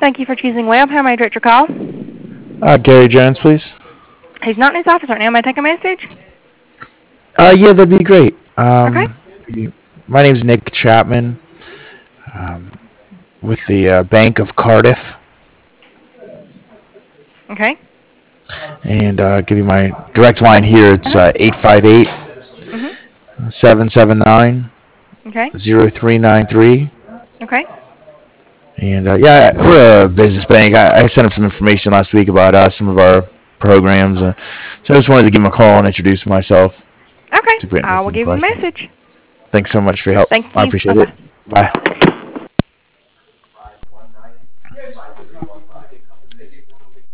Thank you for choosing Web. How may I direct your call? Gary Jones, please. He's not in his office right now. May I take a message? Yeah, that'd be great. Okay. My name's Nick Chapman, um, with the Bank of Cardiff, Okay. and give you my direct line here. It's Uh-huh. 858 Mhm. 779 Okay. 0393. Okay. And yeah, we're a business bank. I sent him some information last week about some of our programs. So I just wanted to give him a call and introduce myself. Okay. To great I will answer the give him a question. message. Thanks so much for your help. Thank I you. appreciate it. Bye-bye. Bye.